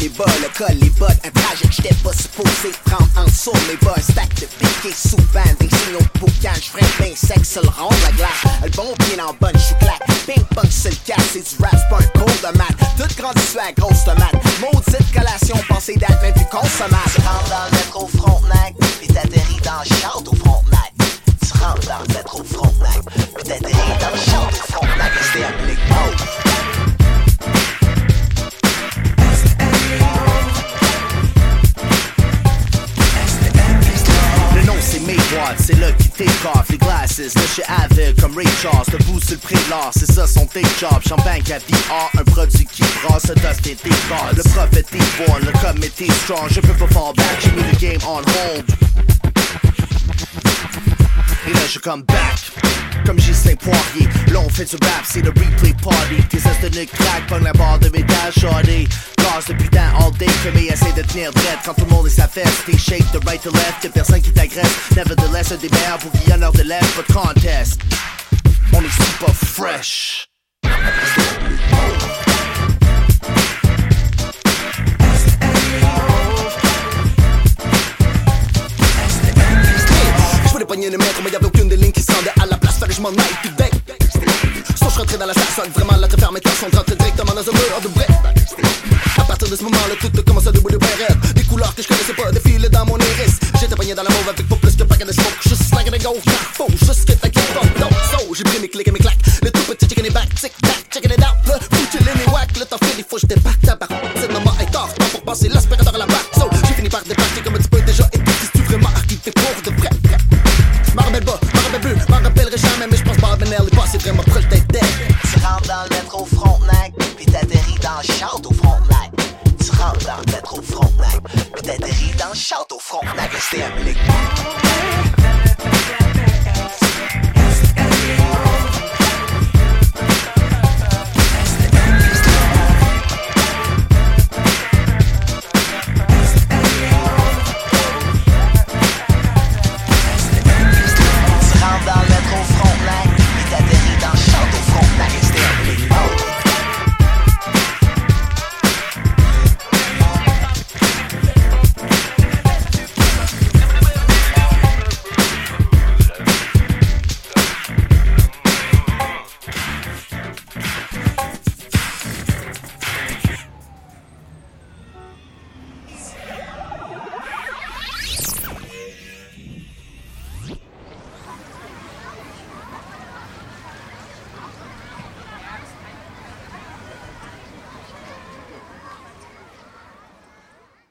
les bas, le col, les bottes, un trajet que j'étais pas supposé prendre en dessous mes bas, un stack de piquets souvent, des signaux de boucan, j'freine bien sec sur le rond de la glace, le bon pied dans le bonne chouclaque, ping pong sur le casse, c'est du rap, c'est pas un cours de maths, tout grandi sur la grosse tomate, maudite collation, pensée date même plus consommable. Tu rentres dans le métro Frontenac, pis t'atterris dans le château au Frontenac. Tu rentres dans le métro Frontenac, pis t'atterris dans le château au Frontenac. C'était appelé Le nom c'est Maywatt, c'est là qui take off les glasses. Le shit aveugle comme Ray Charles, debout sur le pré de l'art, c'est ça son take job. Champagne à VR, un produit qui brasse, le dust et tes bars. Le prophète est born, le comet est strong. Je peux pas fall back, j'ai mis le game on hold. Et là je come back, comme Ghislain Poirier. Là on fait du rap, c'est le replay party. Tes as de ne crack, pogne la barre de métal, shorty. Gaz de putain all day, mais essaie de tenir droite. Quand tout le monde est sa fesse, t'es shake de right to left. Y'a personne qui t'agresse, nevertheless un des meilleurs bouillonneurs de left, pas de contest. On est super fresh. Je voulais pogner le maître, mais y'avait aucune des lignes qui se rendait à la place, fallait que je m'en aille, puis bang. So je rentrais dans la salle, vraiment la très fermée, sont rentrés directement dans un mur de break. À partir de ce moment-là, tout a commencé à debout de rêve. Des couleurs que je connaissais pas défilaient dans mon iris. J'étais pogné dans la mauve avec pas plus que paquet de smoke. Juste like a go, faux, juste que t'as qui fuck, no. So j'ai pris mes clics et mes claques, le tout petit chicken est back, tic tac, checking it out. Le fou chillin' et whack, le temps fait des fois j'étais back, tabarnak. C'est maman est tard, temps pour passer l'aspirateur à la back. So j'ai fini par débarquer comme un petit peu déjà. Et puis si tu vraiment arrivé pour de vrai. M'en rappelle pas, m'en rappelle plus, m'en rappellerai jamais. Mais j'pense pas à Benel et pas, c'est vraiment proche d'être dead. Tu rentres dans le métro Frontenac, pis t'atterris dans le château au Frontenac. Tu rentres dans le métro Frontenac, pis t'atterris dans le château au Frontenac. C'était appelé